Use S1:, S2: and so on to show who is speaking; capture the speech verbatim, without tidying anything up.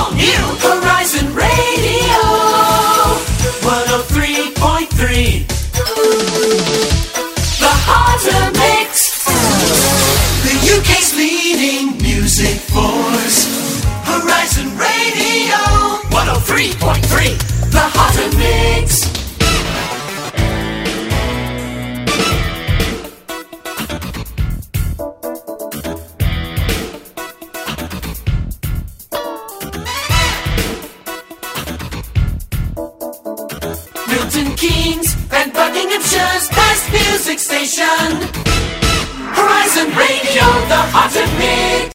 S1: all new Horizon Radio one oh three point three. The Harder Mix, the U K's leading music force. Horizon Radio one oh three point three. The Harder Mix. Milton Keynes and Buckinghamshire's best music station. Horizon Radio, the Harder Mix.